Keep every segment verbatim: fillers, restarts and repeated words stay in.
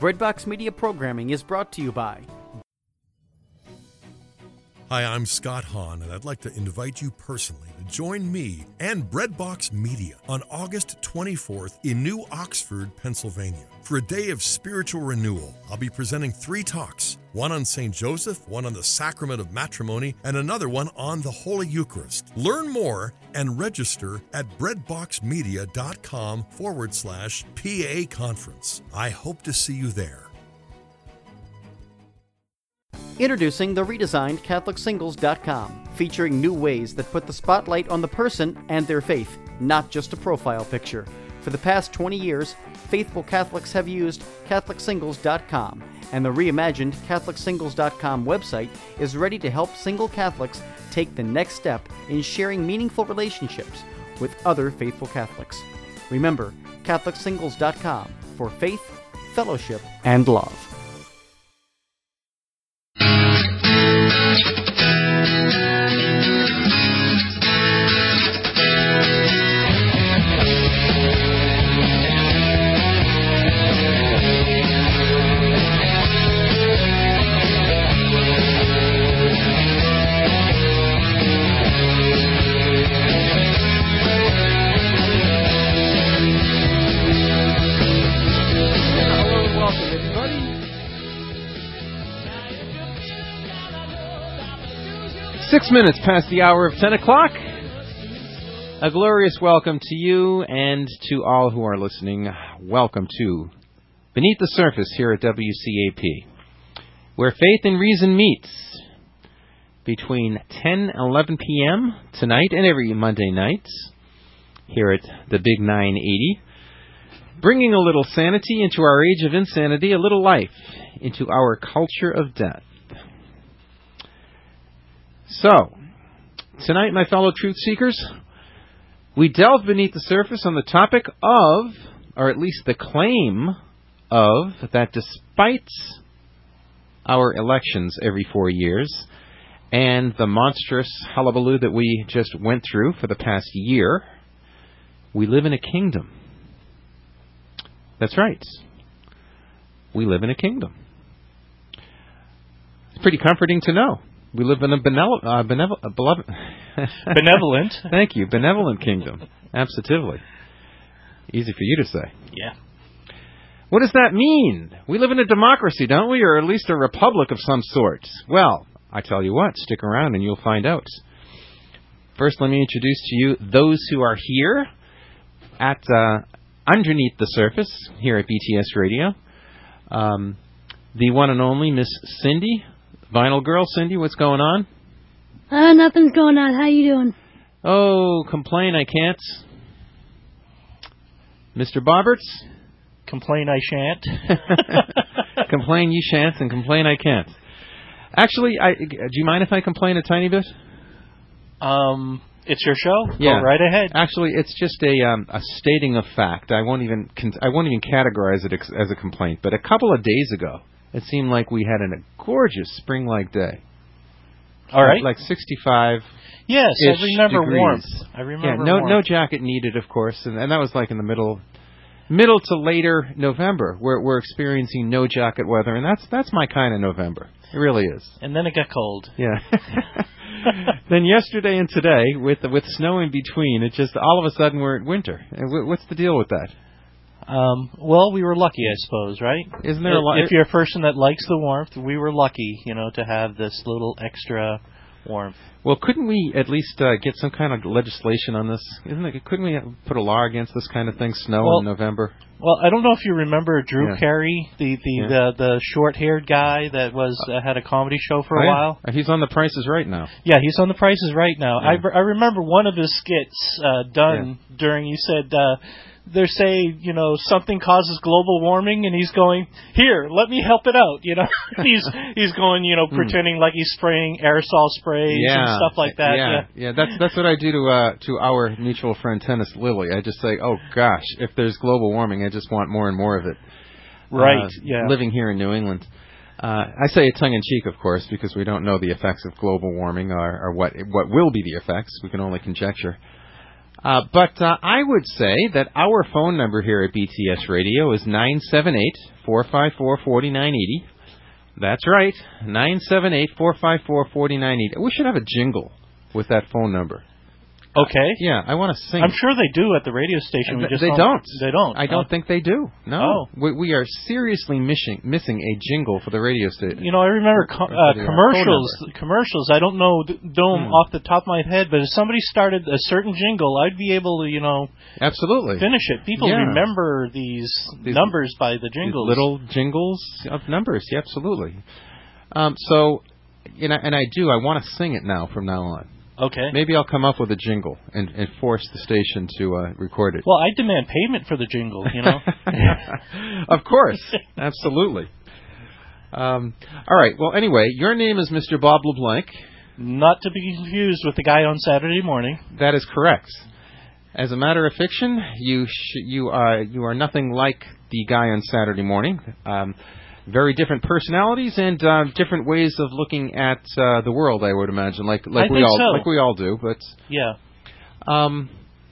Breadbox Media programming is brought to you by... Hi, I'm Scott Hahn, and I'd like to invite you personally to join me and Breadbox Media on August twenty-fourth in New Oxford, Pennsylvania, for a day of spiritual renewal. I'll be presenting three talks, one on Saint Joseph, one on the Sacrament of Matrimony, and another one on the Holy Eucharist. Learn more and register at breadboxmedia.com forward slash PA conference. I hope to see you there. Introducing the redesigned Catholic Singles dot com, featuring new ways that put the spotlight on the person and their faith, not just a profile picture. For the past twenty years, faithful Catholics have used Catholic Singles dot com, and the reimagined Catholic Singles dot com website is ready to help single Catholics take the next step in sharing meaningful relationships with other faithful Catholics. Remember, Catholic Singles dot com for faith, fellowship, and love. Six minutes past the hour of ten o'clock. A glorious welcome to you and to all who are listening. Welcome to Beneath the Surface here at W C A P, where faith and reason meets between ten and eleven p.m. tonight and every Monday night here at the Big nine eighty, bringing a little sanity into our age of insanity, a little life into our culture of death. So, tonight, my fellow truth seekers, we delve beneath the surface on the topic of, or at least the claim of, that despite our elections every four years and the monstrous hullabaloo that we just went through for the past year, we live in a kingdom. That's right. We live in a kingdom. It's pretty comforting to know. We live in a benevolent, uh, benevol- uh, beloved benevolent. Thank you, benevolent kingdom. Absolutely. Easy for you to say. Yeah. What does that mean? We live in a democracy, don't we? Or at least a republic of some sort. Well, I tell you what, stick around and you'll find out. First, let me introduce to you those who are here at uh, Underneath the Surface here at B T S Radio. Um, the one and only Miss Cindy. Vinyl Girl, Cindy, what's going on? Uh, nothing's going on. How you doing? Oh, complain I can't. Mister Bobberts? Complain I shan't. Complain you shan't and complain I can't. Actually, I, do you mind if I complain a tiny bit? Um, it's your show. Yeah. Go right ahead. Actually, it's just a um, a stating of fact. I won't even I won't even categorize it as a complaint. But a couple of days ago, it seemed like we had a gorgeous spring-like day. All right. Like, like sixty-five. Yes, I remember degrees. warmth. I remember yeah, no, warmth. no jacket needed, of course, and, and that was like in the middle, middle to later November. We're we're experiencing no jacket weather, and that's that's my kind of November. It really is. And then it got cold. Yeah. Then yesterday and today, with with snow in between, it just all of a sudden we're at winter. What's the deal with that? Um, well, we were lucky, I suppose, right? Isn't there a lot? If you're a person that likes the warmth, we were lucky, you know, to have this little extra warmth. Well, couldn't we at least uh, get some kind of legislation on this? Isn't it? Couldn't we put a law against this kind of thing? Snow well, in November. Well, I don't know if you remember Drew Yeah. Carey, the the, Yeah. the the short-haired guy that was uh, had a comedy show for oh, a yeah. while. He's on The Price is Right now. Yeah, he's on The Price is Right now. Yeah. I, I remember one of his skits uh, done Yeah. during. You said. Uh, They're saying, you know, something causes global warming, and he's going, here, let me help it out, you know. he's he's going, you know, Hmm. pretending like he's spraying aerosol sprays Yeah. and stuff like that. Yeah, Yeah, yeah. That's that's what I do to uh, to our mutual friend Tennis Lily. I just say, oh gosh, if there's global warming, I just want more and more of it. Right. Uh, yeah. Living here in New England. Uh, I say it tongue-in-cheek, of course, because we don't know the effects of global warming or, or what what will be the effects. We can only conjecture. Uh, but uh, I would say that our phone number here at B T S Radio is nine seven eight, four five four, four nine eight zero. That's right, nine seven eight, four five four, four nine eight zero. We should have a jingle with that phone number. Okay. Yeah, I want to sing. I'm sure they do at the radio station. We Th- just they don't, don't. They don't. I don't huh? think they do. No. Oh. We, we are seriously missing missing a jingle for the radio station. You know, I remember co- uh, commercials. Commercials. I don't know th- know 'em Hmm. off the top of my head, but if somebody started a certain jingle, I'd be able to, you know, Absolutely. finish it. People Yeah. remember these, These- numbers by the These jingles. little jingles of numbers. Yeah, absolutely. Um, so, and I, and I do. I want to sing it now from now on. Okay. Maybe I'll come up with a jingle and, and force the station to uh, record it. Well, I demand payment for the jingle, you know. Of course. Absolutely. Um, all right. Well, anyway, your name is Mister Bob LeBlanc. Not to be confused with the guy on Saturday morning. That is correct. As a matter of fiction, you sh- you are you are nothing like the guy on Saturday morning. Um, very different personalities and uh, different ways of looking at uh, the world. I would imagine, like like I we think all so. like we all do. But Yeah. um,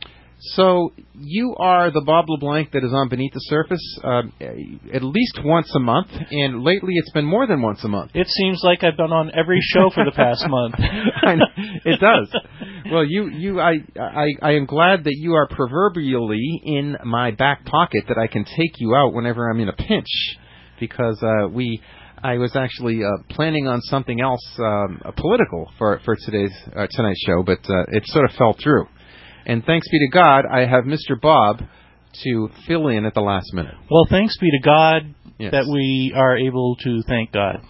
so you are the Bob LeBlanc that is on Beneath the Surface uh, at least once a month, and lately it's been more than once a month. It seems like I've been on every show for the past month. I know, it does. Well, you, you, I, I, I am glad that you are proverbially in my back pocket, that I can take you out whenever I'm in a pinch, because uh, we, I was actually uh, planning on something else, um, uh, political for for today's uh, tonight's show, but uh, it sort of fell through. And thanks be to God, I have Mister Bob to fill in at the last minute. Well, thanks be to God Yes. that we are able to thank God.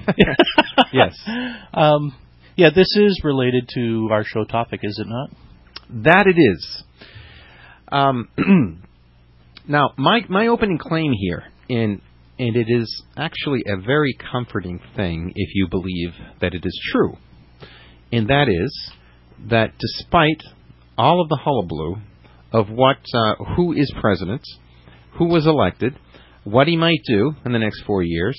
Yes. Um, yeah, this is related to our show topic, is it not? That it is. Um, now, my my opening claim here, and and it is actually a very comforting thing if you believe that it is true, and that is that despite all of the hullabaloo of what uh, who is president, who was elected, what he might do in the next four years,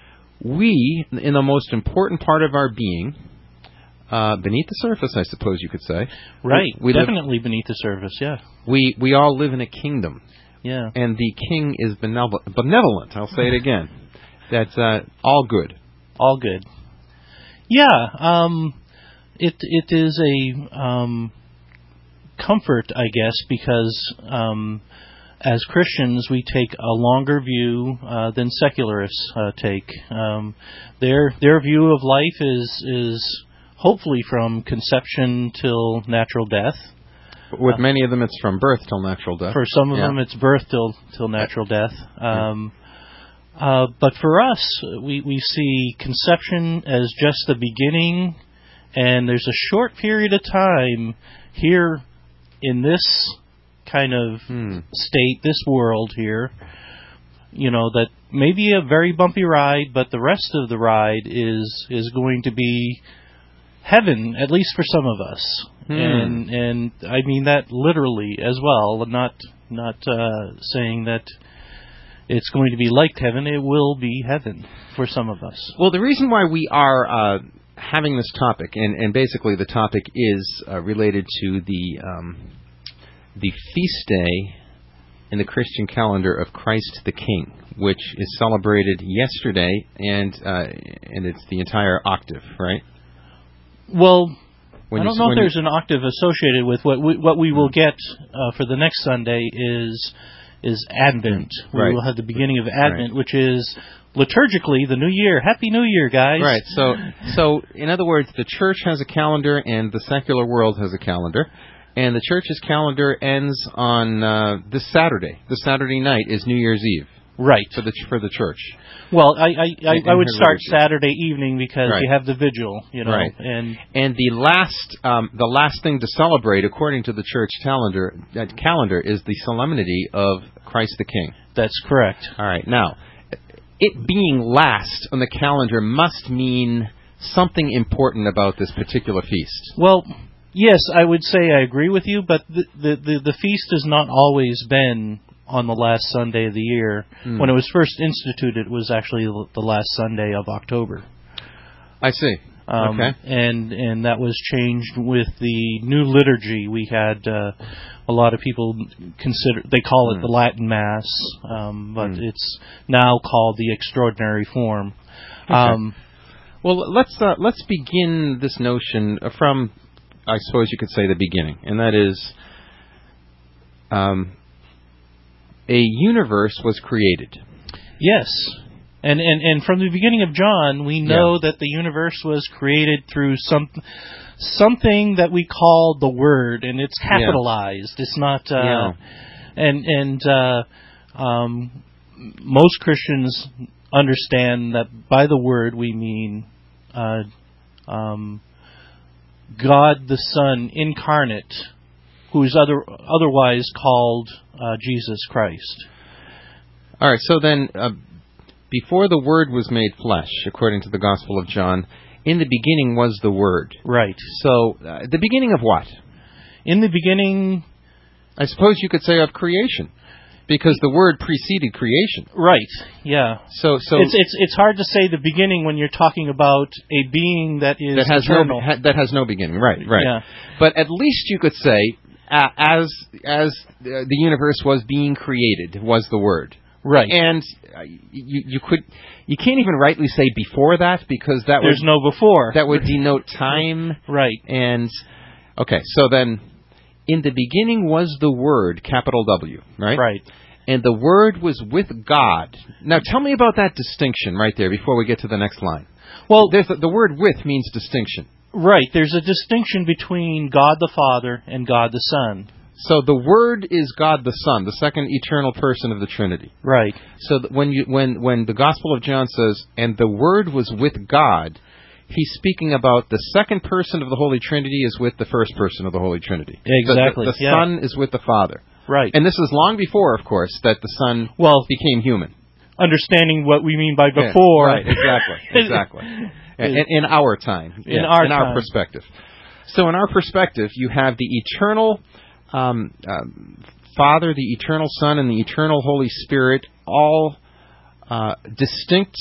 we, in the most important part of our being, uh, beneath the surface, I suppose you could say, Right. we, we Definitely live, beneath the surface, yeah. we we all live in a kingdom, Yeah. and the king is benevolent. benevolent I'll say it again. That's uh, all good. All good. Yeah, um, it it is a um, comfort, I guess, because um, as Christians we take a longer view uh, than secularists uh, take. Um, their their view of life is is hopefully from conception till natural death. With Uh, many of them, it's from birth till natural death. For some of Yeah. them, it's birth till till natural death. Um, uh, but for us, we we see conception as just the beginning, and there's a short period of time here in this kind of Hmm. state, this world here, you know, that may be a very bumpy ride, but the rest of the ride is is going to be heaven, at least for some of us. Hmm. And and I mean that literally as well, not not uh, saying that it's going to be like heaven. It will be heaven for some of us. Well, the reason why we are uh, having this topic, and, and basically the topic is uh, related to the um, the feast day in the Christian calendar of Christ the King, which is celebrated yesterday, and uh, and it's the entire octave, right? Well, When I you don't s- know if when you- there's an octave associated with what we, what we will get uh, for the next Sunday is is Advent. We Right. will have the beginning of Advent, which is liturgically the New Year. Happy New Year, guys! Right. So, so in other words, the church has a calendar, and the secular world has a calendar, and the church's calendar ends on uh, this Saturday. This Saturday night is New Year's Eve Right. for the for the church. Well, I I, I, In- I in would her start liturgy. Saturday evening because Right. you have the vigil, you know, Right. and And the last um, the last thing to celebrate, according to the church calendar, uh, calendar is the solemnity of Christ the King. that's correct. All right. Now, it being last on the calendar must mean something important about this particular feast. Well, yes, I would say I agree with you, but the the the, the feast has not always been on the last Sunday of the year. Hmm. When it was first instituted, it was actually the last Sunday of October. I see. Um, okay. And and that was changed with the new liturgy. We had uh, a lot of people consider they call it mm. the Latin Mass, um, but mm. it's now called the Extraordinary Form. Okay. Um, well, let's uh, let's begin this notion from, I suppose you could say, the beginning, and that is, um, a universe was created. Yes. And, and and from the beginning of John, we know yeah. that the universe was created through some something that we call the Word, and it's capitalized. Yeah. It's not. Uh, yeah. And and uh, um, most Christians understand that by the Word we mean uh, um, God the Son incarnate, who is other otherwise called uh, Jesus Christ. All right. So then. Uh, Before the Word was made flesh, according to the Gospel of John, in the beginning was the Word. Right. So, uh, the beginning of what? In the beginning... I suppose you could say of creation, because the Word preceded creation. Right, yeah. So, so It's it's it's hard to say the beginning when you're talking about a being that is that has eternal. No, ha, that has no beginning, right, right. Yeah. But at least you could say, uh, as, as the universe was being created, was the Word. Right. And uh, you you could you can't even rightly say before that, because that there's would, no before. That would denote time. Right. And okay, so then in the beginning was the Word, capital W, right? Right. And the Word was with God. Now tell me about that distinction right there before we get to the next line. Well, there's the, the word with means distinction. Right. There's a distinction between God the Father and God the Son. So the Word is God the Son, the second eternal person of the Trinity. Right. So that when you when when the Gospel of John says, "And the Word was with God," he's speaking about the second person of the Holy Trinity is with the first person of the Holy Trinity. Exactly. The, the, the yeah. Son is with the Father. Right. And this is long before, of course, that the Son well became human. Understanding what we mean by before. Yeah, right. Exactly. Exactly. in, in our time. In yeah, our in time. our perspective. So in our perspective, you have the eternal. Um, um, Father, the eternal Son, and the eternal Holy Spirit, all uh, distinct,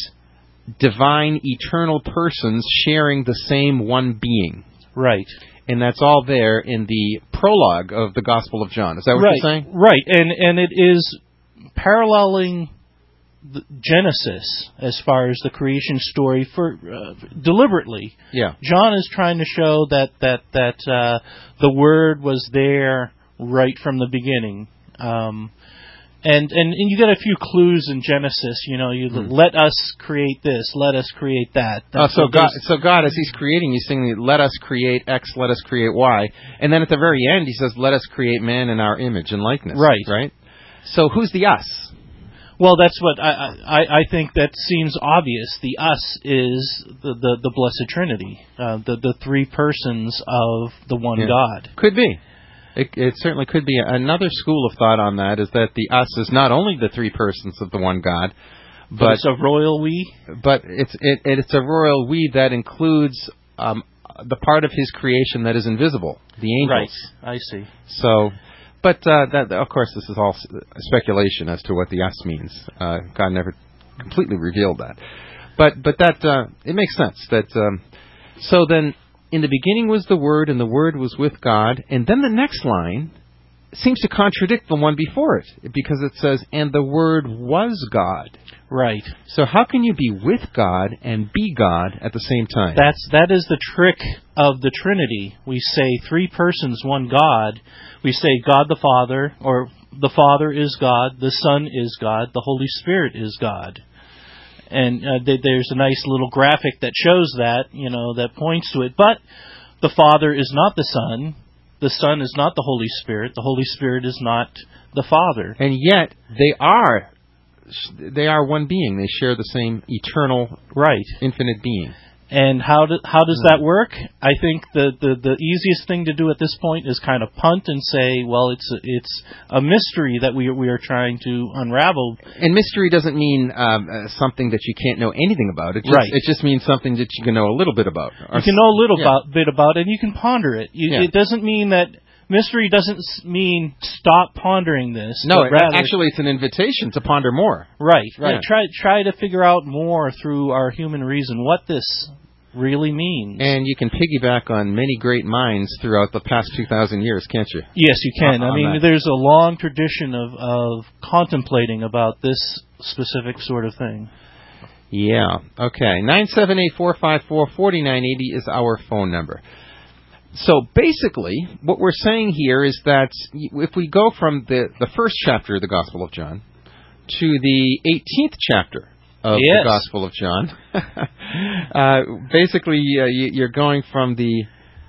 divine, eternal persons sharing the same one being. Right. And that's all there in the prologue of the Gospel of John. Is that what right. you're saying? Right. And and it is paralleling the Genesis as far as the creation story for uh, deliberately. Yeah. John is trying to show that that that uh, the Word was there right from the beginning. Um, and, and and you get a few clues in Genesis. You know, you mm. let us create this, let us create that. Oh, so God, so God, as He's creating, He's saying, "Let us create X, let us create Y," and then at the very end, He says, "Let us create man in our image and likeness." Right. Right. So who's the us? Well, that's what I, I I think that seems obvious. The us is the the, the Blessed Trinity, uh, the the three persons of the one yeah. God. Could be. It, it certainly could be. Another school of thought on that is that the us is not only the three persons of the one God, but, but it's a royal we. But it's it, it's a royal we that includes um, the part of His creation that is invisible, the angels. Right. I see. So, but uh, that of course this is all speculation as to what the us means. Uh, God never completely revealed that. But but that uh, it makes sense that um, so then. In the beginning was the Word, and the Word was with God. And then the next line seems to contradict the one before it, because it says, "And the Word was God." Right. So how can you be with God and be God at the same time? That's that is the trick of the Trinity. We say three persons, one God. We say God the Father, or the Father is God, the Son is God, the Holy Spirit is God. And uh, th- there's a nice little graphic that shows that, you know, that points to it. But the Father is not the Son. The Son is not the Holy Spirit. The Holy Spirit is not the Father. And yet they are they are one being. They share the same eternal, right, infinite being. And how do, how does that work? I think the, the, the easiest thing to do at this point is kind of punt and say, well, it's a, it's a mystery that we we are trying to unravel. And mystery doesn't mean um, uh, something that you can't know anything about. It just, right. It just means something that you can know a little bit about. You can know a little yeah. about, bit about it, and you can ponder it. You, yeah. It doesn't mean that... Mystery doesn't mean stop pondering this. No, but rather, actually, it's an invitation to ponder more. Right, right. Yeah. Try try to figure out more through our human reason what this really means. And you can piggyback on many great minds throughout the past two thousand years, can't you? Yes, you can. Uh, I mean, that. there's a long tradition of, of contemplating about this specific sort of thing. Yeah. Okay. nine seven eight, four five four, four nine eight zero is our phone number. So basically, what we're saying here is that if we go from the, the first chapter of the Gospel of John to the eighteenth chapter of yes. the Gospel of John, uh, basically uh, you're going from the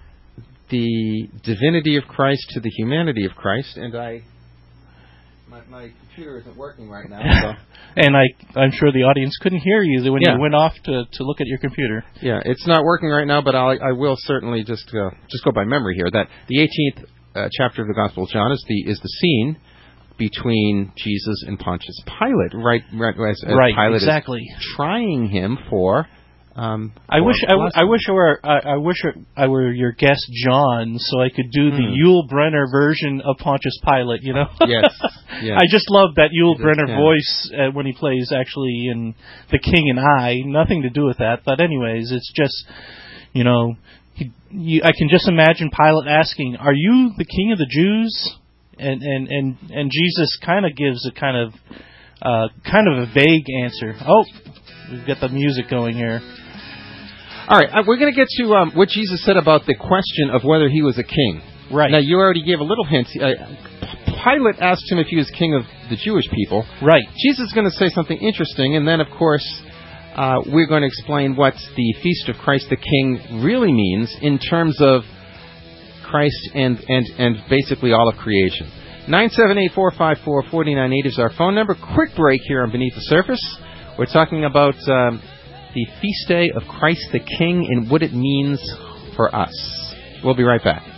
the divinity of Christ to the humanity of Christ, and I my, my computer isn't working right now. So. And I, I'm sure the audience couldn't hear you when yeah. you went off to, to look at your computer. Yeah, it's not working right now, but I'll, I will certainly just uh, just go by memory here. That the eighteenth uh, chapter of the Gospel of John is the is the scene between Jesus and Pontius Pilate, right? Right, as, as right Pilate exactly. is trying him for. Um, I for wish I, w- I wish I were I, I wish I were your guest John, so I could do the Hmm. Yul Brynner version of Pontius Pilate. You know. Yes. yes. I just love that Yul Yes, Brynner yeah. voice uh, when he plays actually in The King and I. Nothing to do with that, but anyways, it's just you know he, you, I can just imagine Pilate asking, "Are you the King of the Jews?" And and and and Jesus kind of gives a kind of uh, kind of a vague answer. Oh, we've got the music going here. All right, uh, we're going to get to um, what Jesus said about the question of whether he was a king. Right. Now, you already gave a little hint. Uh, Pilate asked him if he was king of the Jewish people. Right. Jesus is going to say something interesting, and then, of course, uh, we're going to explain what the Feast of Christ the King really means in terms of Christ and, and, and basically all of creation. nine seven eight, four five four, four nine eight is our phone number. Quick break here on Beneath the Surface. We're talking about um, the feast day of Christ the King and what it means for us. We'll be right back.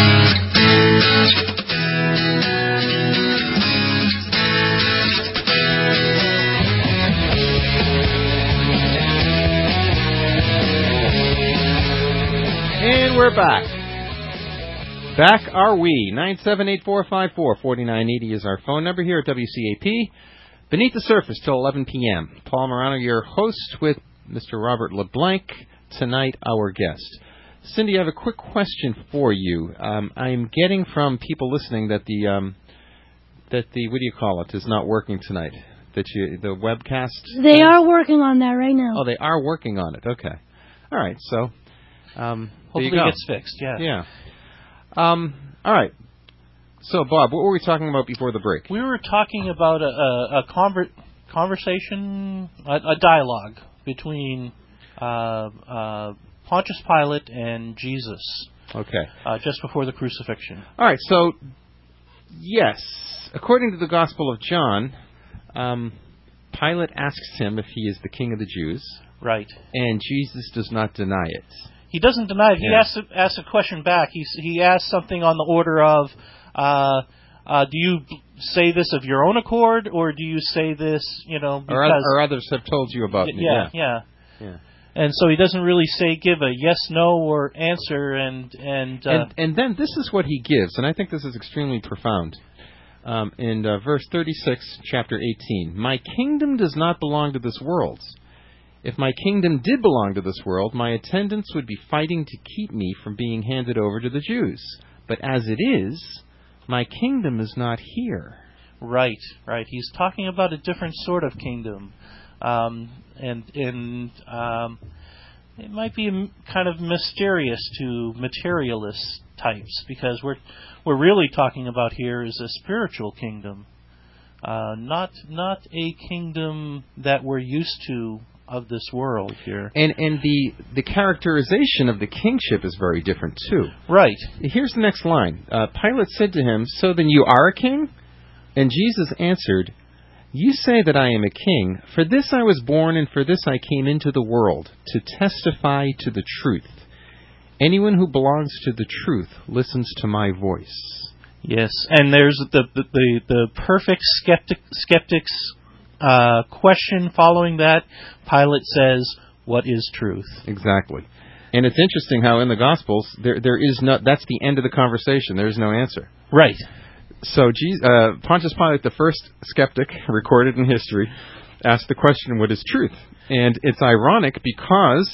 And we're back. Back are we. nine seven eight, four five four, four nine eight zero is our phone number here at W C A P. Beneath the Surface till eleven p.m. Paul Morano, your host, with Mister Robert LeBlanc, tonight our guest. Cindy, I have a quick question for you. Um, I'm getting from people listening that the um, that the what do you call it is not working tonight. That you the webcast. They are working on that right now. Oh, they are working on it. Okay. All right. So um, hopefully there you go. it gets fixed. Yeah. Yeah. Um. All right. So, Bob, what were we talking about before the break? We were talking about a, a, a conver- conversation, a, a dialogue between uh, uh, Pontius Pilate and Jesus. Okay. Uh, just before the crucifixion. All right. So, yes, according to the Gospel of John, um, Pilate asks him if he is the King of the Jews. Right. And Jesus does not deny it. He doesn't deny it. He Yeah. asks, asks a question back. He, he asks something on the order of, uh, uh, do you say this of your own accord, or do you say this, you know, because... Or, or others have told you about me. Yeah, Yeah. yeah. yeah. And so he doesn't really say, give a yes, no, or answer, and... And, uh, And, and then this is what he gives, and I think this is extremely profound. Um, in uh, verse thirty-six, chapter eighteen, my kingdom does not belong to this world. If my kingdom did belong to this world, my attendants would be fighting to keep me from being handed over to the Jews. But as it is, my kingdom is not here. Right, right. He's talking about a different sort of kingdom. Um, and and um, it might be m- kind of mysterious to materialist types, because we're we're really talking about here is a spiritual kingdom, uh, not not a kingdom that we're used to of this world here. And and the the characterization of the kingship is very different too. Right. Here's the next line. Uh, Pilate said to him, "So then you are a king?" And Jesus answered, "You say that I am a king. For this I was born, and for this I came into the world, to testify to the truth. Anyone who belongs to the truth listens to my voice." Yes, and there's the the the, the perfect skeptic skeptics uh, question following that. Pilate says, "What is truth?" Exactly. And it's interesting how in the Gospels there there is no. That's the end of the conversation. There is no answer. Right. So Jesus, uh, Pontius Pilate, the first skeptic recorded in history, asked the question, "What is truth?" And it's ironic because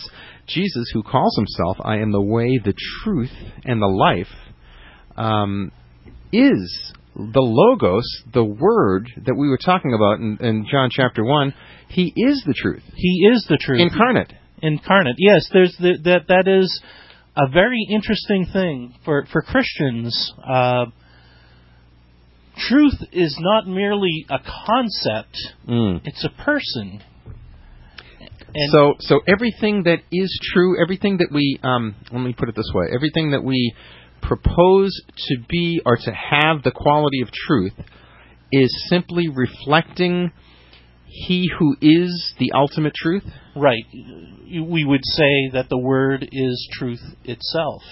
Jesus, who calls himself, I am the way, the truth, and the life, um, is the Logos, the Word that we were talking about in, in John chapter one. He is the truth. He is the truth. Incarnate. Incarnate. Yes, there's the, that. That is a very interesting thing for for Christians. Uh, truth is not merely a concept; Mm. it's a person. And So, so everything that is true, everything that we, um, let me put it this way, everything that we propose to be or to have the quality of truth is simply reflecting He who is the ultimate truth? right, we would say that the Word is truth itself.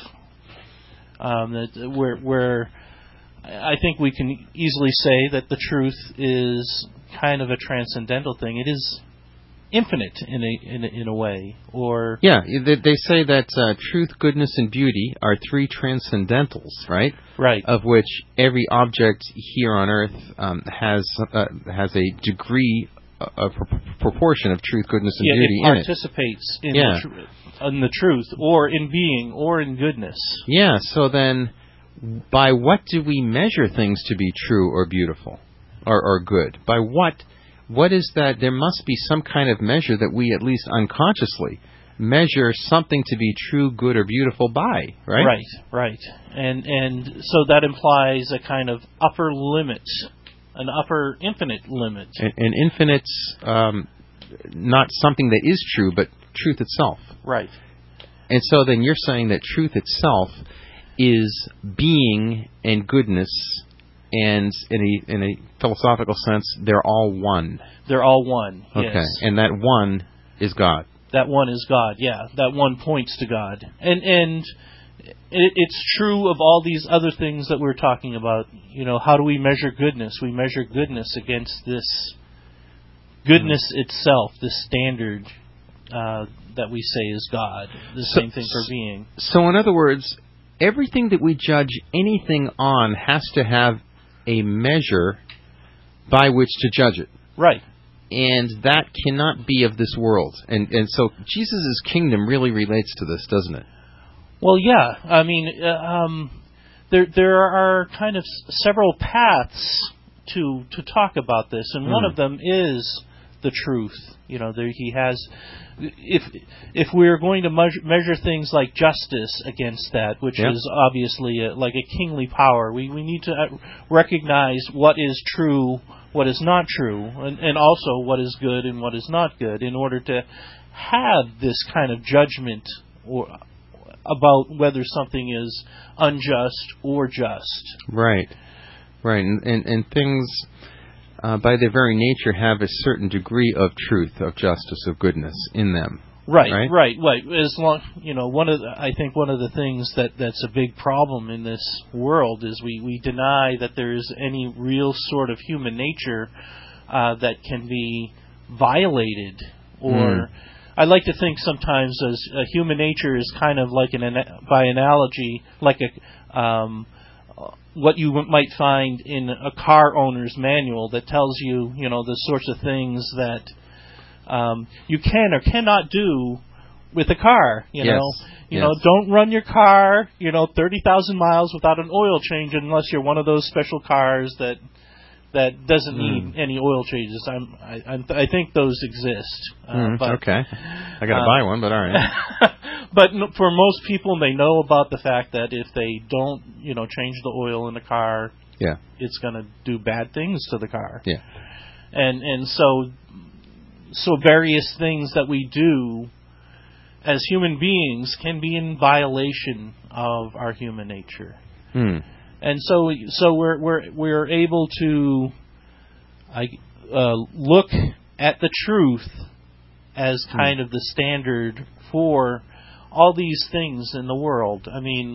Um, that where, where I think we can easily say that the truth is kind of a transcendental thing. It is infinite in a in a, in a way, or Yeah, they, they say that uh, truth, goodness, and beauty are three transcendentals, right? right, Of which every object here on Earth um, has uh, has a degree, a pro- proportion of truth, goodness, and yeah, beauty it in it. participates in Yeah. the tr- in the truth, or in being, or in goodness. Yeah. So then, by what do we measure things to be true or beautiful, or or good? By what? What is that? There must be some kind of measure that we, at least unconsciously, measure something to be true, good, or beautiful by, right? Right, right. And and so that implies a kind of upper limit, an upper infinite limit. An, an infinite, um, not something that is true, but truth itself. Right. And so then you're saying that truth itself is being and goodness, and in a in a philosophical sense, they're all one. They're all one. Okay, Yes. and that one is God. That one is God. Yeah, that one points to God. And and it, it's true of all these other things that we're talking about. You know, how do we measure goodness? We measure goodness against this goodness mm. itself, this standard uh, that we say is God. The So- same thing for being. So in other words, everything that we judge anything on has to have a measure by which to judge it. Right. And that cannot be of this world. And and so Jesus' kingdom really relates to this, doesn't it? Well, yeah. I mean, uh, um, there there are kind of s- several paths to to talk about this, and one Mm. of them is the truth. You know, there he has. If if we're going to measure, measure things like justice against that, which Yeah. is obviously a, like a kingly power, we we need to uh, recognize what is true, what is not true, and, and also what is good and what is not good, in order to have this kind of judgment or about whether something is unjust or just. Right. Right. And and, and things uh, by their very nature have a certain degree of truth, of justice, of goodness in them. Right, Right? right, right. As long, you know, one of the, I think one of the things that that's a big problem in this world is we, we deny that there is any real sort of human nature uh, that can be violated. Or Mm. I like to think sometimes as uh, human nature is kind of like an ana- by analogy, like a um, what you might find in a car owner's manual that tells you, you know, the sorts of things that Um, you can or cannot do with a car. You Yes. know, you Yes. know, don't run your car, you know, thirty thousand miles without an oil change unless you're one of those special cars that that doesn't Mm. need any oil changes. I'm, I, I'm, I think those exist. Uh, Mm, but, okay. I got to uh, buy one, but all right. but no- for most people, they know about the fact that if they don't, you know, change the oil in the car, Yeah. it's going to do bad things to the car. Yeah. And and so. So various things that we do as human beings can be in violation of our human nature, Hmm. and so so we're we're we're able to I, uh, look at the truth as kind of the standard for all these things in the world. I mean,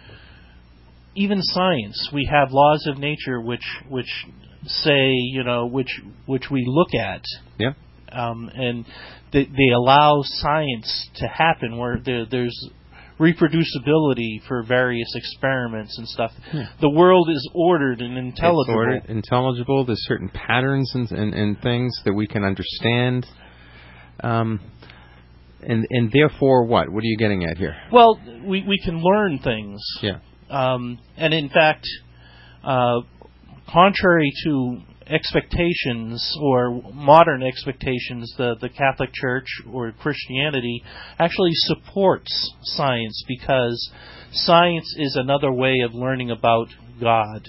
even science, we have laws of nature which which say, you know, which which we look at. Yeah. Um, and they, they allow science to happen where there, there's reproducibility for various experiments and stuff. Yeah. The world is ordered and It's intelligible. ordered, intelligible. There's certain patterns and, and, and things that we can understand. Um, and and therefore what? What are you getting at here? Well, we we can learn things. Yeah. Um, and in fact, uh, contrary to expectations or modern expectations, the the Catholic Church or Christianity actually supports science, because science is another way of learning about God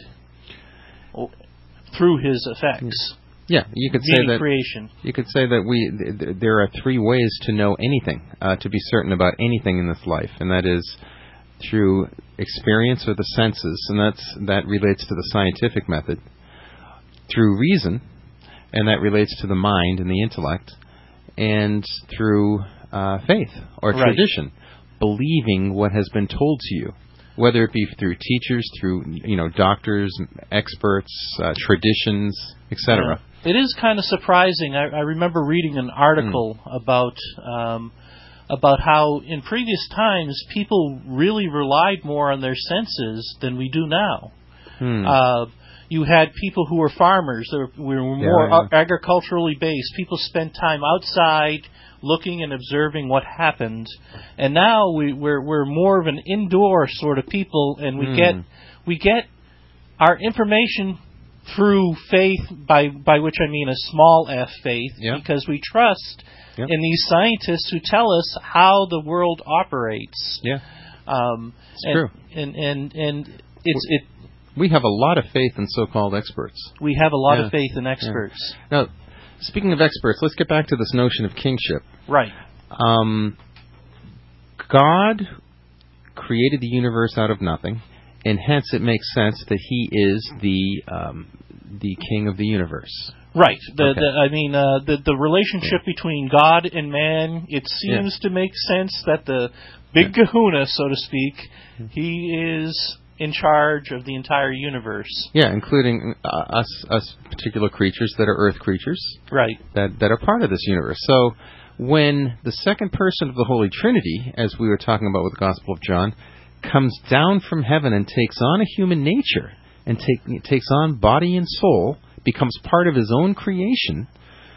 through His effects. Yeah, you could say that creation. You could say that we th- th- there are three ways to know anything, uh, to be certain about anything in this life, and that is through experience or the senses, and that's that relates to the scientific method. Through reason, and that relates to the mind and the intellect, and through uh, faith or right. tradition, believing what has been told to you, whether it be through teachers, through you know doctors, experts, uh, traditions, et cetera. Yeah. It is kind of surprising. I, I remember reading an article mm. about um, about how in previous times people really relied more on their senses than we do now. Hmm. Uh, you had people who were farmers. They were, we were more yeah, yeah. agriculturally based. People spent time outside looking and observing what happened. And now we, we're we're more of an indoor sort of people, and we hmm. get we get our information through faith, by by which I mean a small f faith, yeah. because we trust yeah. in these scientists who tell us how the world operates. Yeah, um, it's and, true. And and and it's it. We have a lot of faith in so-called experts. We have a lot yeah. of faith in experts. Yeah. Now, speaking of experts, let's get back to this notion of kingship. Right. Um, God created the universe out of nothing, and hence it makes sense that He is the um, the king of the universe. Right. The, okay. the I mean, uh, the the relationship yeah. between God and man. It seems yeah. to make sense that the big yeah. Kahuna, so to speak, He is in charge of the entire universe. Yeah, including uh, us, us particular creatures that are Earth creatures. Right. That that are part of this universe. So, when the second person of the Holy Trinity, as we were talking about with the Gospel of John, comes down from heaven and takes on a human nature, and take, takes on body and soul, becomes part of His own creation,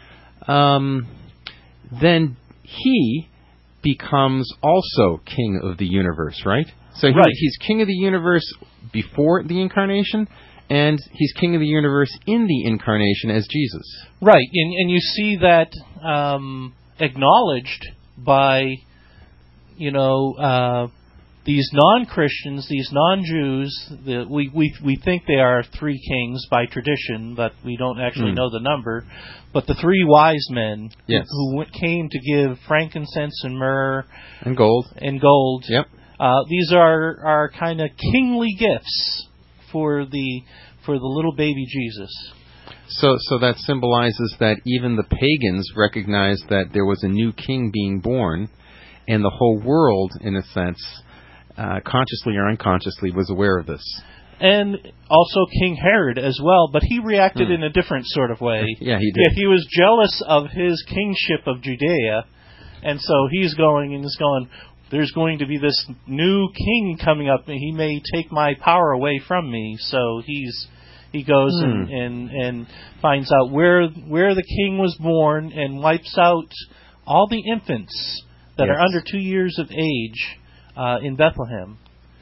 um, then He becomes also king of the universe, right? So he, right. he's king of the universe before the incarnation, and he's king of the universe in the incarnation as Jesus. Right, and, and you see that um, acknowledged by, you know, uh, these non-Christians, these non-Jews. The, we, we we think they are three kings by tradition, but we don't actually mm. know the number. But the three wise men yes. who, who came to give frankincense and myrrh and gold and gold. Yep. Uh, these are, are kind of kingly gifts for the for the little baby Jesus. So so that symbolizes that even the pagans recognized that there was a new king being born, and the whole world, in a sense, uh, consciously or unconsciously, was aware of this. And also King Herod as well, but he reacted hmm. in a different sort of way. Yeah, he did. Yeah, he was jealous of his kingship of Judea, and so he's going and he's going, there's going to be this new king coming up, and he may take my power away from me. So he's he goes hmm. and, and and finds out where where the king was born and wipes out all the infants that yes. are under two years of age uh, in Bethlehem.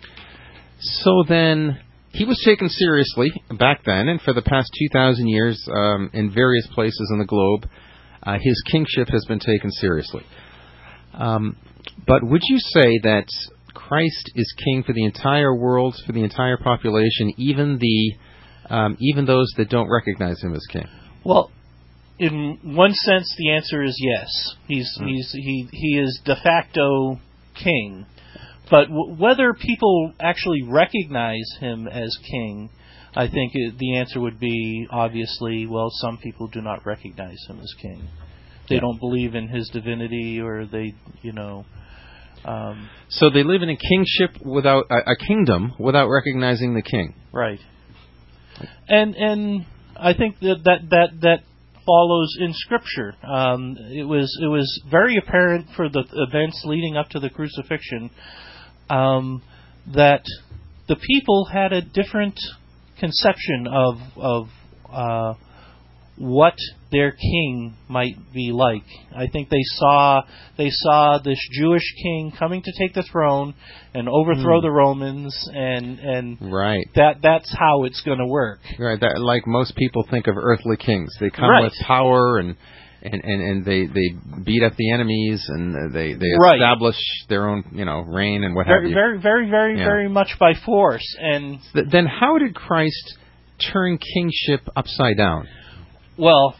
So then, he was taken seriously back then, and for the past two thousand years, um, in various places in the globe, uh, his kingship has been taken seriously. Um, but would you say that Christ is king for the entire world, for the entire population, even the um, even those that don't recognize him as king? Well, in one sense, the answer is yes. He's mm. he's he he is de facto king. But w- whether people actually recognize him as king, I think it, the answer would be, obviously, well, some people do not recognize him as king. They yeah. don't believe in his divinity, or they, you know... Um, so they live in a kingship without... A, a kingdom without recognizing the king. Right. And and I think that that, that, that follows in Scripture. Um, it was it was very apparent for the events leading up to the crucifixion Um, that the people had a different conception of of uh, what their king might be like. I think they saw they saw this Jewish king coming to take the throne and overthrow mm. the Romans, and and right. that that's how it's going to work. Right, that, like most people think of earthly kings, they come right. with power and. And, and and they they beat up the enemies, and they they right. establish their own, you know, reign and what very, have you. Very very very yeah. very much by force. And Th- then how did Christ turn kingship upside down? Well,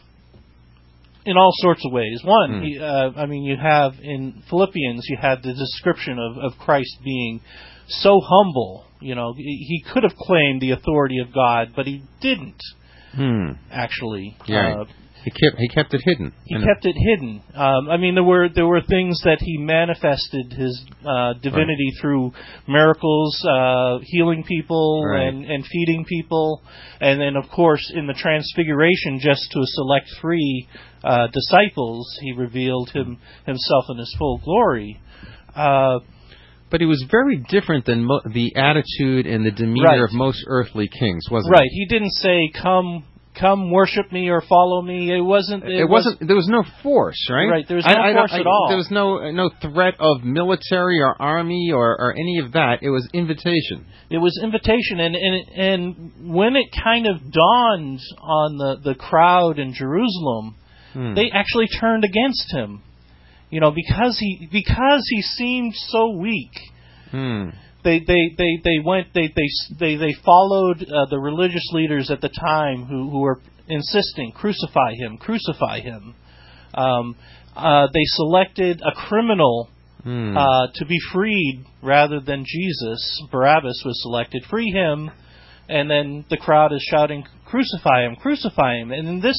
in all sorts of ways. One, mm. he, uh, I mean, you have in Philippians, you had the description of, of Christ being so humble. You know, he could have claimed the authority of God, but he didn't. Hmm. Actually, yeah. Uh, He kept he kept it hidden. He kept it hidden. Um, I mean, there were there were things that he manifested his uh, divinity right. through miracles, uh, healing people right. and, and feeding people, and then of course in the Transfiguration, just to a select three uh, disciples, he revealed him himself in his full glory. Uh, But he was very different than mo- the attitude and the demeanor right. of most earthly kings, wasn't right. he? Right. He didn't say, "Come." Come worship me or follow me. It wasn't. It, it wasn't. Was, there was no force, right? Right. There was no I, force I, at all. There was no no threat of military or army or, or any of that. It was invitation. It was invitation, and and and when it kind of dawned on the, the crowd in Jerusalem, hmm. they actually turned against him. You know, because he because he seemed so weak. Hmm. They, they, they, they went they they they, they followed uh, the religious leaders at the time who, who were insisting, crucify him, crucify him. Um, uh, they selected a criminal hmm. uh, to be freed rather than Jesus. Barabbas was selected. Free him, and then the crowd is shouting, crucify him, crucify him. And this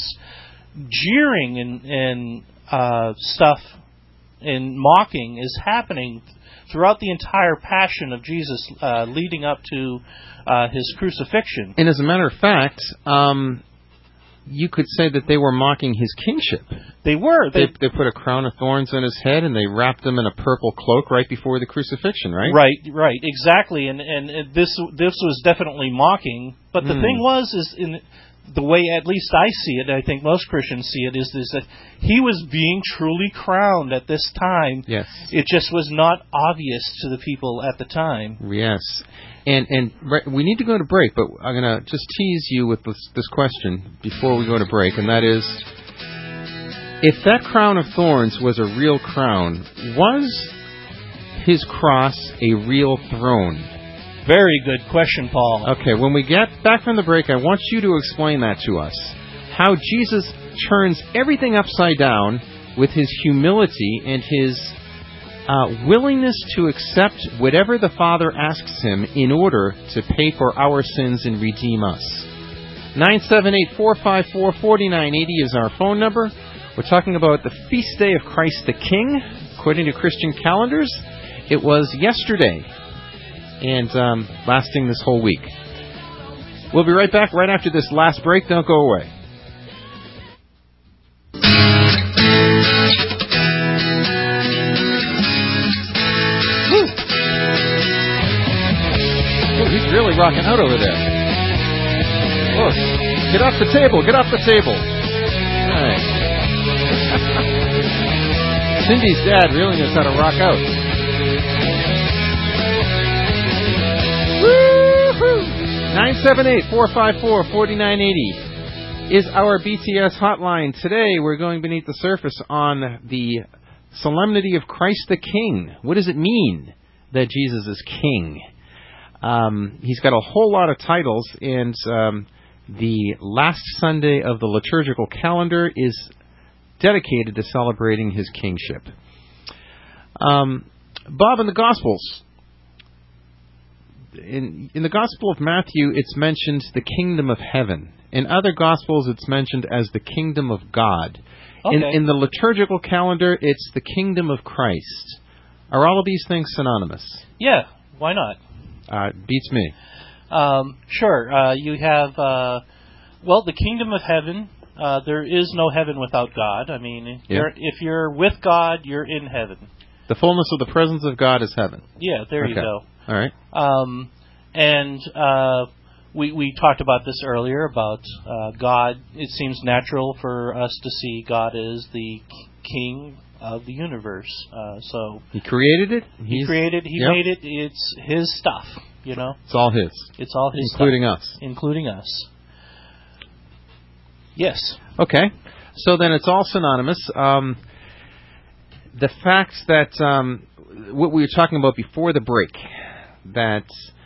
jeering and, and uh, stuff and mocking is happening throughout the entire passion of Jesus, uh, leading up to uh, his crucifixion. And as a matter of fact, um, you could say that they were mocking his kingship. They were. They, they, they put a crown of thorns on his head, and they wrapped him in a purple cloak right before the crucifixion, right? Right, right, exactly. And and this this was definitely mocking. But the mm. thing was, is in the way at least I see it, and I think most Christians see it, is, is that he was being truly crowned at this time. Yes. It just was not obvious to the people at the time. Yes. And and we need to go to break, but I'm going to just tease you with this, this question before we go to break, and that is, if that crown of thorns was a real crown, was his cross a real throne? Very good question, Paul. Okay, when we get back from the break, I want you to explain that to us. How Jesus turns everything upside down with his humility and his uh, willingness to accept whatever the Father asks him in order to pay for our sins and redeem us. nine seven eight, four five four, four nine eight zero is our phone number. We're talking about the feast day of Christ the King. According to Christian calendars, it was yesterday, and um, lasting this whole week. We'll be right back right after this last break. Don't go away. Oh, he's really rocking out over there. Look, get off the table, get off the table. All right. Cindy's dad really knows how to rock out. nine seven eight, four five four, four nine eight zero is our B T S hotline. Today we're going beneath the surface on the solemnity of Christ the King. What does it mean that Jesus is King? Um, he's got a whole lot of titles, and um, the last Sunday of the liturgical calendar is dedicated to celebrating his kingship. Um, Bob, in the Gospels, In, in the Gospel of Matthew, it's mentioned the kingdom of heaven. In other Gospels, it's mentioned as the kingdom of God. Okay. In, in the liturgical calendar, it's the kingdom of Christ. Are all of these things synonymous? Yeah, why not? Uh, beats me. Um, sure. Uh, you have, uh, well, the kingdom of heaven. Uh, there is no heaven without God. I mean, if, yeah. you're, if you're with God, you're in heaven. The fullness of the presence of God is heaven. Yeah, there okay. you go. All right. Um, and uh, we we talked about this earlier about uh, God. It seems natural for us to see God as the King of the universe. Uh, so He created it. He He's, created. He yep. made it. It's His stuff. You know. It's all His. It's all His including stuff. us. Including us. Yes. Okay. So then it's all synonymous. Um, the fact that um, what we were talking about before the break, that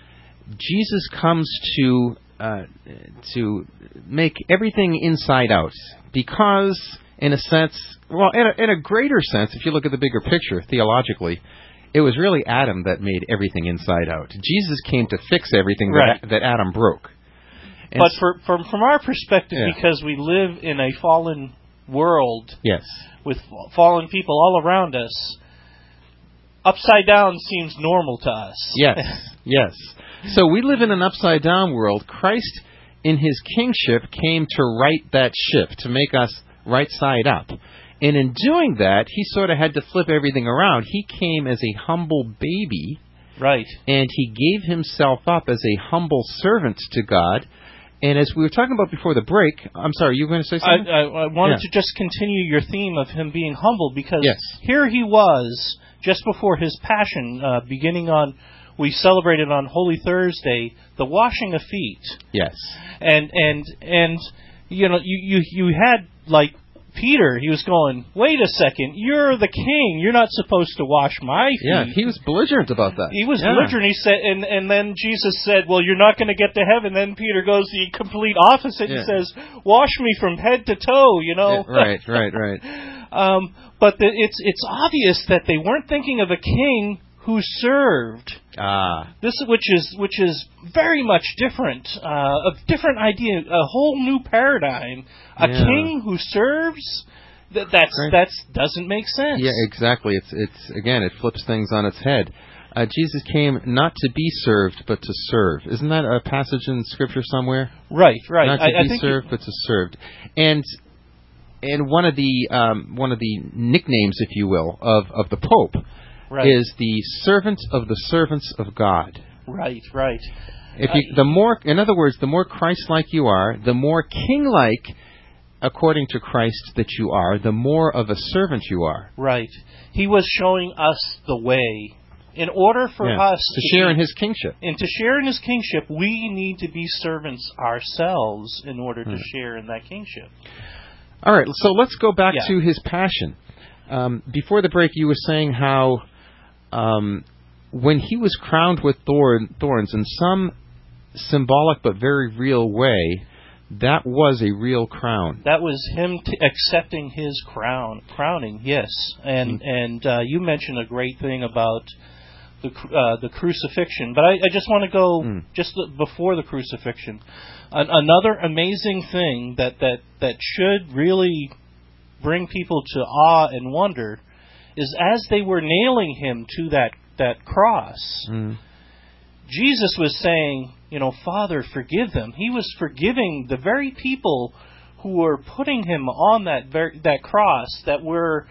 Jesus comes to uh, to make everything inside out, because in a sense, well, in a, in a greater sense, if you look at the bigger picture theologically, it was really Adam that made everything inside out. Jesus came to fix everything right. that, that Adam broke. And but for, from from our perspective, yeah. because we live in a fallen world, yes, with fallen people all around us, upside down seems normal to us. Yes, yes. So we live in an upside down world. Christ, in His kingship, came to right that ship, to make us right side up. And in doing that, He sort of had to flip everything around. He came as a humble baby. Right. And He gave Himself up as a humble servant to God. And as we were talking about before the break, I'm sorry, you were going to say something? I, I, I wanted yeah. to just continue your theme of Him being humble, because yes. here He was, just before His passion, uh, beginning on, we celebrated on Holy Thursday, the washing of feet. Yes. And, and, and you know, you, you, you had, like, Peter, he was going, wait a second, you're the king. You're not supposed to wash my feet. Yeah, he was belligerent about that. He was yeah. belligerent. He said, and, and then Jesus said, well, you're not going to get to heaven. Then Peter goes the complete opposite. Yeah. He says, wash me from head to toe, you know. Yeah, right, right, right. um, but the, it's it's obvious that they weren't thinking of a king who served. Ah. This, which is which is very much different, uh, a different idea, a whole new paradigm. A yeah. king who serves, that that's right. that's doesn't make sense. Yeah, exactly. It's it's again, it flips things on its head. Uh, Jesus came not to be served, but to serve. Isn't that a passage in Scripture somewhere? Right, right. Not to I, be I think served, you... but to served. And and one of the um, one of the nicknames, if you will, of of the Pope. Right. Is the servant of the servants of God. Right, right. If you, the more, in other words, the more Christ-like you are, the more king-like, according to Christ, that you are, the more of a servant you are. Right. He was showing us the way. In order for yeah. us to, to share be, in His kingship, and to share in His kingship, we need to be servants ourselves in order to hmm. share in that kingship. All right. So let's go back yeah. to His passion. Um, before the break, you were saying how. Um, when He was crowned with thorn, thorns, in some symbolic but very real way, that was a real crown. That was Him t- accepting His crown, crowning, yes. And mm-hmm. and uh, you mentioned a great thing about the uh, the crucifixion, but I, I just want to go mm. just the, before the crucifixion. An, another amazing thing that, that, that should really bring people to awe and wonder is as they were nailing Him to that, that cross, mm. Jesus was saying, you know, Father, forgive them. He was forgiving the very people who were putting Him on that ver- that cross, that were,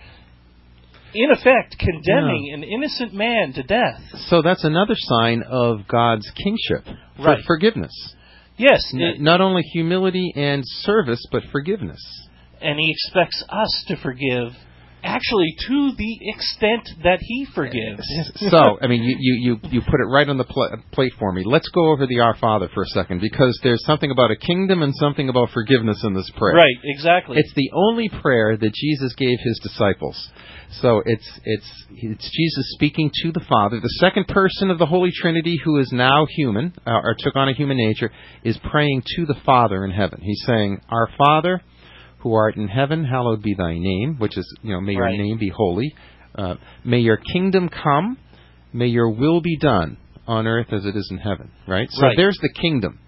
in effect, condemning yeah. an innocent man to death. So that's another sign of God's kingship, for right. forgiveness. Yes. N- it, not only humility and service, but forgiveness. And He expects us to forgive, actually, to the extent that He forgives. So, I mean, you, you, you, you put it right on the pl- plate for me. Let's go over the Our Father for a second, because there's something about a kingdom and something about forgiveness in this prayer. Right, exactly. It's the only prayer that Jesus gave His disciples. So it's it's it's Jesus speaking to the Father. The second person of the Holy Trinity, who is now human, uh, or took on a human nature, is praying to the Father in heaven. He's saying, Our Father, who art in heaven, hallowed be thy name, which is, you know, may your right. name be holy. Uh, may your kingdom come. May your will be done on earth as it is in heaven. Right? So right. there's the kingdom.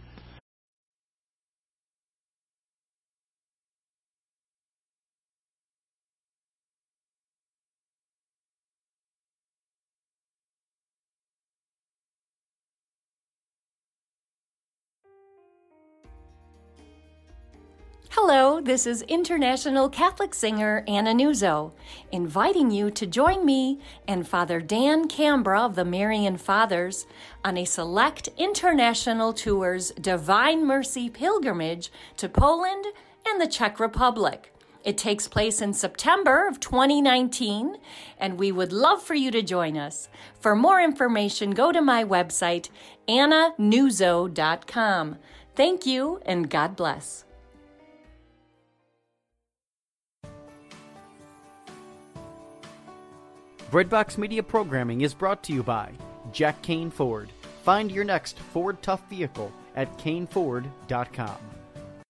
Hello, this is international Catholic singer Anna Nuzzo, inviting you to join me and Father Dan Cambra of the Marian Fathers on a select international tour's Divine Mercy pilgrimage to Poland and the Czech Republic. It takes place in September of twenty nineteen, and we would love for you to join us. For more information, go to my website, anna nuzzo dot com. Thank you, and God bless. Breadbox Media programming is brought to you by Jack Kane Ford. Find your next Ford Tough vehicle at kane ford dot com.